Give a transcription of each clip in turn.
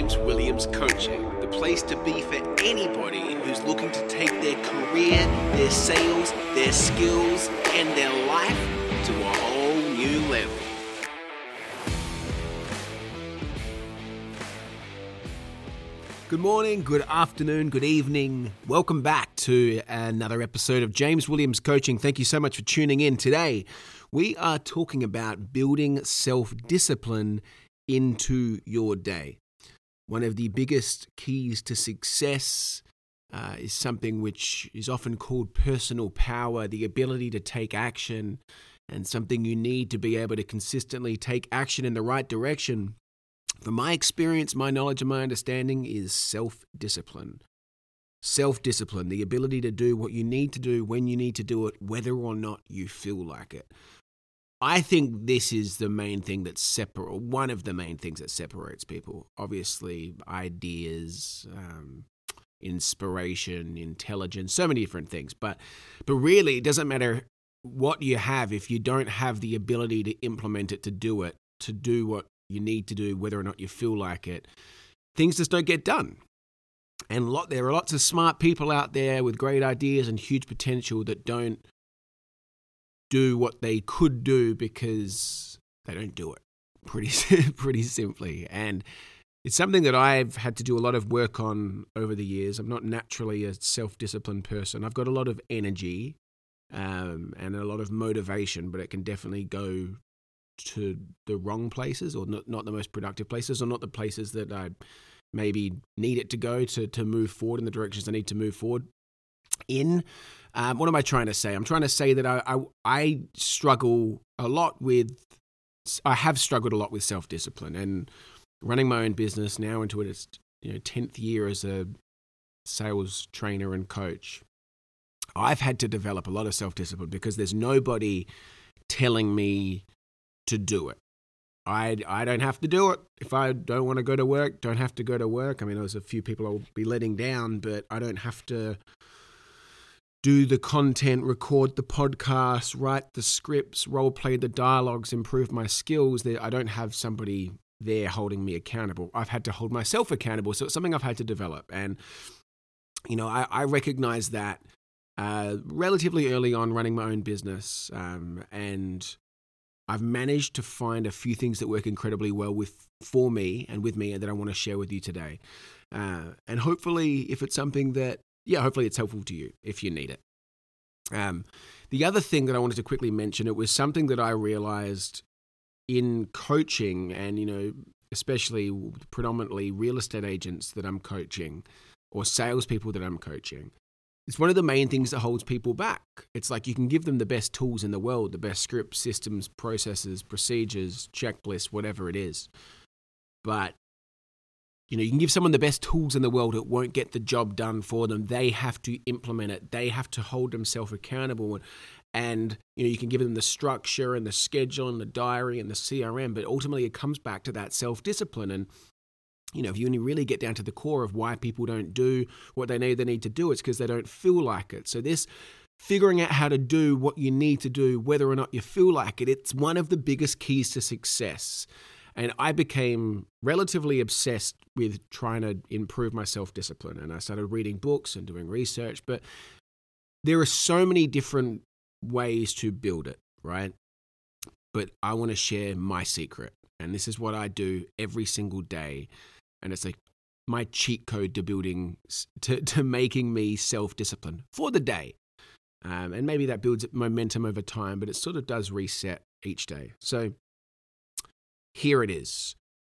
James Williams Coaching, the place to be for anybody who's looking to take their career, their sales, their skills, and their life to a whole new level. Good morning, good afternoon, good evening. Welcome back to another episode of James Williams Coaching. Thank you so much for tuning in. Today, we are talking about building self-discipline into your day. One of the biggest keys to success is something which is often called personal power, the ability to take action, and something you need to be able to consistently take action in the right direction. From my experience, my knowledge, and my understanding is self-discipline. Self-discipline, the ability to do what you need to do when you need to do it, whether or not you feel like it. I think this is the main thing that one of the main things that separates people. Obviously, ideas, inspiration, intelligence, so many different things. But really, it doesn't matter what you have if you don't have the ability to implement it, to do what you need to do, whether or not you feel like it. Things just don't get done. And there are lots of smart people out there with great ideas and huge potential that don't do what they could do because they don't do it, pretty simply. And it's something that I've had to do a lot of work on over the years. I'm not naturally a self-disciplined person. I've got a lot of energy and a lot of motivation, but it can definitely go to the wrong places, or not the most productive places, or not the places that I maybe need it to go to move forward in the directions I need to move forward in. What am I trying to say? I'm trying to say that I struggle a lot with, I have struggled a lot with self-discipline, and running my own business now into its 10th year as a sales trainer and coach. I've had to develop a lot of self-discipline because there's nobody telling me to do it. I don't have to do it. If I don't want to go to work, don't have to go to work. I mean, there's a few people I'll be letting down, but I don't have to do the content, record the podcast, write the scripts, role play the dialogues, improve my skills. I don't have somebody there holding me accountable. I've had to hold myself accountable. So it's something I've had to develop. And, I recognize that relatively early on running my own business, and I've managed to find a few things that work incredibly well for me and with me, and that I want to share with you today. And hopefully, if it's something that, hopefully it's helpful to you if you need it. The other thing that I wanted to quickly mention, it was something that I realized in coaching, and, especially predominantly real estate agents that I'm coaching or salespeople that I'm coaching. It's one of the main things that holds people back. It's like you can give them the best tools in the world, the best scripts, systems, processes, procedures, checklists, whatever it is. But, you can give someone the best tools in the world, it won't get the job done for them. They have to implement it. They have to hold themselves accountable. And you can give them the structure and the schedule and the diary and the CRM, but ultimately it comes back to that self-discipline. And if you really get down to the core of why people don't do what they need to do, it's because they don't feel like it. So this figuring out how to do what you need to do, whether or not you feel like it, it's one of the biggest keys to success. And I became relatively obsessed with trying to improve my self-discipline. And I started reading books and doing research, but there are so many different ways to build it, right? But I want to share my secret. And this is what I do every single day. And it's like my cheat code to making me self-disciplined for the day. And maybe that builds momentum over time, but it sort of does reset each day. So here it is.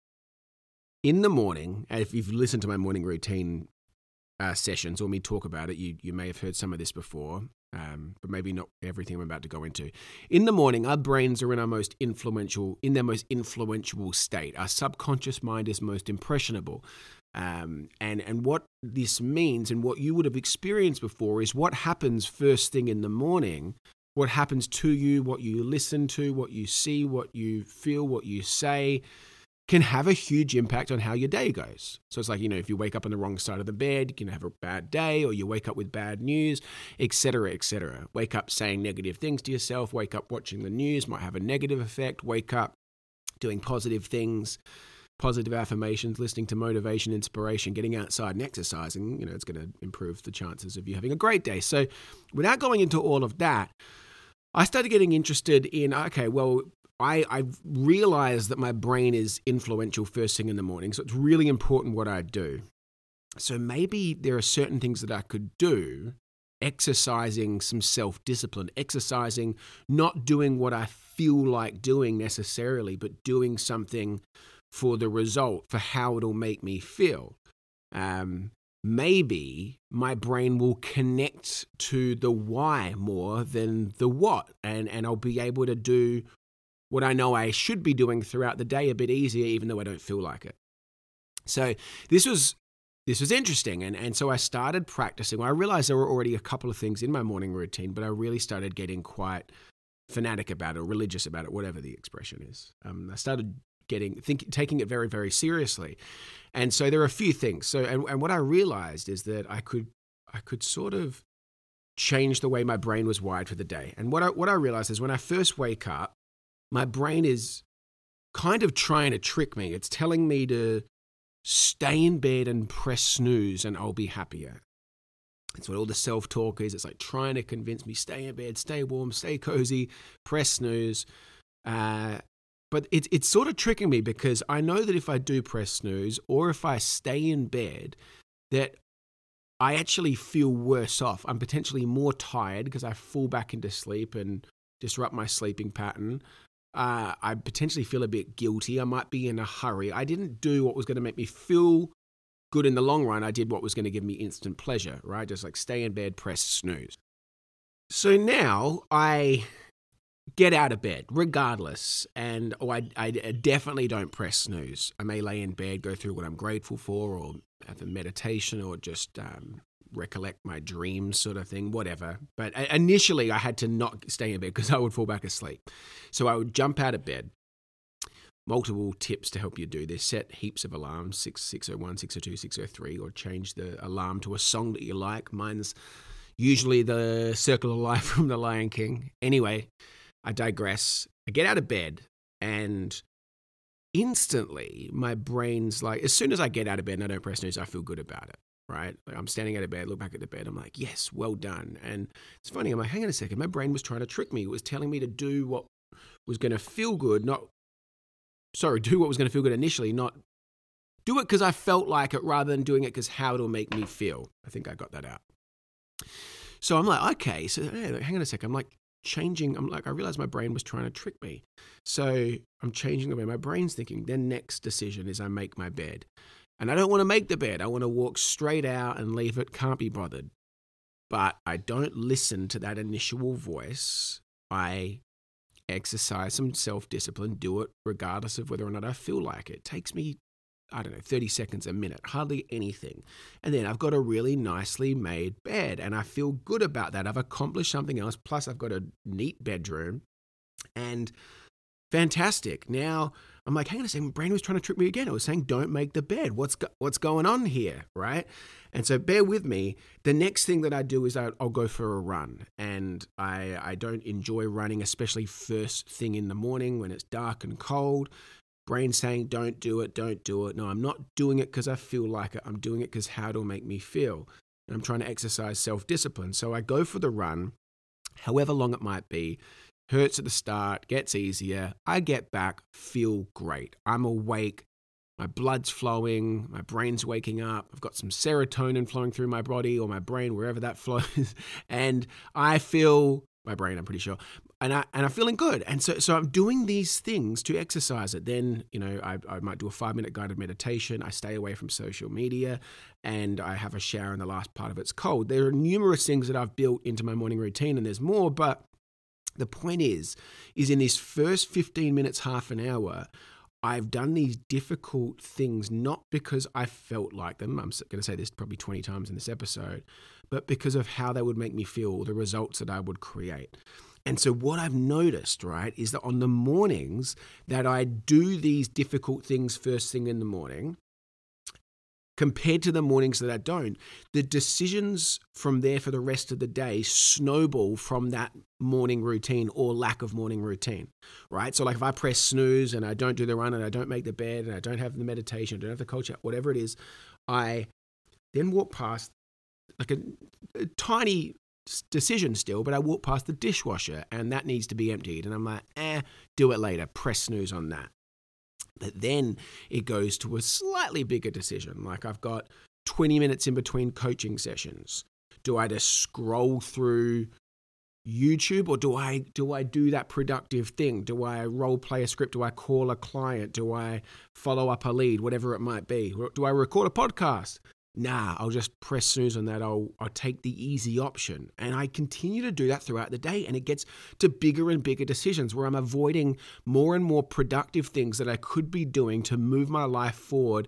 In the morning, if you've listened to my morning routine sessions or me talk about it, you may have heard some of this before, but maybe not everything I'm about to go into. In the morning, our brains are in their most influential state. Our subconscious mind is most impressionable. And what this means, and what you would have experienced before, is what happens first thing in the morning, what happens to you, what you listen to, what you see, what you feel, what you say, can have a huge impact on how your day goes. So it's like, if you wake up on the wrong side of the bed, you can have a bad day, or you wake up with bad news, etc., etc. Wake up saying negative things to yourself, wake up watching the news, might have a negative effect, wake up doing positive things. positive affirmations, listening to motivation, inspiration, getting outside and exercising, it's going to improve the chances of you having a great day. So without going into all of that, I started getting interested in, okay, well, I've realized that my brain is influential first thing in the morning, so it's really important what I do. So maybe there are certain things that I could do, exercising some self-discipline, exercising, not doing what I feel like doing necessarily, but doing something for the result, for how it'll make me feel. Maybe my brain will connect to the why more than the what, and I'll be able to do what I know I should be doing throughout the day a bit easier, even though I don't feel like it. So this was interesting, and so I started practicing. I realized there were already a couple of things in my morning routine, but I really started getting quite fanatic about it, or religious about it, whatever the expression is. I started taking it very, very seriously. And so there are a few things. So, and what I realized is that I could sort of change the way my brain was wired for the day. And what I realized is when I first wake up, my brain is kind of trying to trick me. It's telling me to stay in bed and press snooze and I'll be happier. It's what all the self-talk is. It's like trying to convince me, stay in bed, stay warm, stay cozy, press snooze. But it's sort of tricking me, because I know that if I do press snooze or if I stay in bed, that I actually feel worse off. I'm potentially more tired because I fall back into sleep and disrupt my sleeping pattern. I potentially feel a bit guilty. I might be in a hurry. I didn't do what was going to make me feel good in the long run. I did what was going to give me instant pleasure, right? Just like stay in bed, press snooze. So now I get out of bed regardless, and I definitely don't press snooze. I may lay in bed, go through what I'm grateful for, or have a meditation, or just recollect my dreams sort of thing, whatever. But initially I had to not stay in bed because I would fall back asleep. So I would jump out of bed. Multiple tips to help you do this. Set heaps of alarms, 601, 602, 603, or change the alarm to a song that you like. Mine's usually the Circle of Life from The Lion King. Anyway, I digress. I get out of bed, and instantly my brain's like, as soon as I get out of bed and I don't press snooze, I feel good about it, right? Like I'm standing out of bed, look back at the bed, I'm like, yes, well done. And it's funny, I'm like, hang on a second, my brain was trying to trick me. It was telling me to do what was going to feel good, do what was going to feel good initially, not do it because I felt like it, rather than doing it because how it'll make me feel. I think I got that out. So I'm like, okay, so hey, hang on a second. I realized my brain was trying to trick me. So I'm changing the way my brain's thinking. Then next decision is I make my bed. And I don't want to make the bed. I want to walk straight out and leave it, can't be bothered. But I don't listen to that initial voice. I exercise some self-discipline, do it regardless of whether or not I feel like it. It takes me, 30 seconds, a minute, hardly anything. And then I've got a really nicely made bed, and I feel good about that. I've accomplished something else, plus I've got a neat bedroom, and fantastic. Now I'm like, hang on a second, my brain was trying to trick me again. It was saying, don't make the bed. What's going on here, right? And so bear with me. The next thing that I do is I'll go for a run. And I don't enjoy running, especially first thing in the morning when it's dark and cold. Brain saying, don't do it. No, I'm not doing it because I feel like it. I'm doing it because how it'll make me feel. And I'm trying to exercise self-discipline. So I go for the run, however long it might be. Hurts at the start, gets easier. I get back, feel great. I'm awake. My blood's flowing. My brain's waking up. I've got some serotonin flowing through my body or my brain, wherever that flows. And I feel my brain, I'm pretty sure. And I'm feeling good. And so I'm doing these things to exercise it. Then, I might do a 5-minute guided meditation. I stay away from social media, and I have a shower in the last part of it's cold. There are numerous things that I've built into my morning routine, and there's more, but the point is in this first 15 minutes, half an hour, I've done these difficult things, not because I felt like them. I'm going to say this probably 20 times in this episode, but because of how they would make me feel, the results that I would create. And so what I've noticed, right, is that on the mornings that I do these difficult things first thing in the morning, compared to the mornings that I don't, the decisions from there for the rest of the day snowball from that morning routine or lack of morning routine, right? So like if I press snooze and I don't do the run and I don't make the bed and I don't have the meditation, I don't have the culture, whatever it is, I then walk past like a tiny decision still, but I walk past the dishwasher and that needs to be emptied. And I'm like, do it later, press snooze on that. But then it goes to a slightly bigger decision. Like I've got 20 minutes in between coaching sessions. Do I just scroll through YouTube or do I do that productive thing? Do I role play a script? Do I call a client? Do I follow up a lead? Whatever it might be. Do I record a podcast? Nah, I'll just press snooze on that. I'll take the easy option. And I continue to do that throughout the day. And it gets to bigger and bigger decisions where I'm avoiding more and more productive things that I could be doing to move my life forward,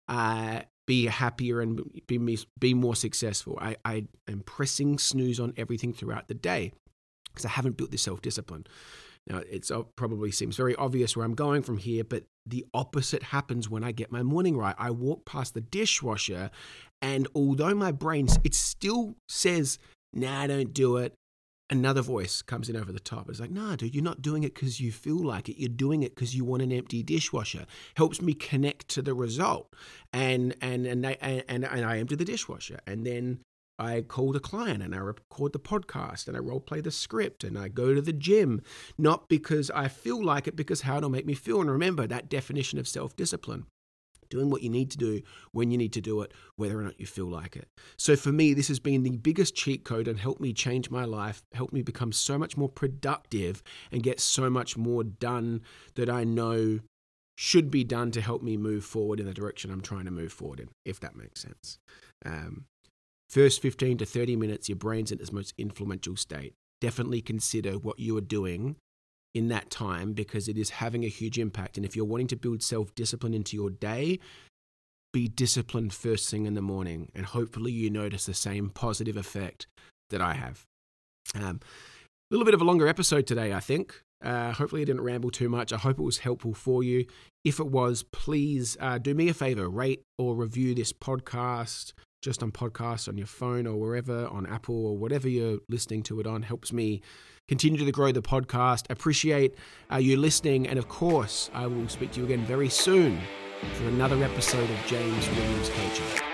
be happier and be more successful. I am pressing snooze on everything throughout the day because I haven't built this self-discipline. Now, it probably seems very obvious where I'm going from here, but the opposite happens when I get my morning right. I walk past the dishwasher, and although my brain, it still says, nah, don't do it, another voice comes in over the top. It's like, nah, dude, you're not doing it because you feel like it. You're doing it because you want an empty dishwasher. Helps me connect to the result. And I empty the dishwasher. And then I called a client and I record the podcast and I role play the script and I go to the gym, not because I feel like it, because how it'll make me feel. And remember that definition of self-discipline, doing what you need to do when you need to do it, whether or not you feel like it. So for me, this has been the biggest cheat code and helped me change my life, helped me become so much more productive and get so much more done that I know should be done to help me move forward in the direction I'm trying to move forward in, if that makes sense. First 15 to 30 minutes, your brain's in its most influential state. Definitely consider what you are doing in that time because it is having a huge impact. And if you're wanting to build self-discipline into your day, be disciplined first thing in the morning. And hopefully you notice the same positive effect that I have. A little bit of a longer episode today, I think. Hopefully I didn't ramble too much. I hope it was helpful for you. If it was, please do me a favor, rate or review this podcast just on podcasts on your phone or wherever, on Apple or whatever you're listening to it on. Helps me continue to grow the podcast. Appreciate you listening. And of course, I will speak to you again very soon for another episode of James Williams Coaching.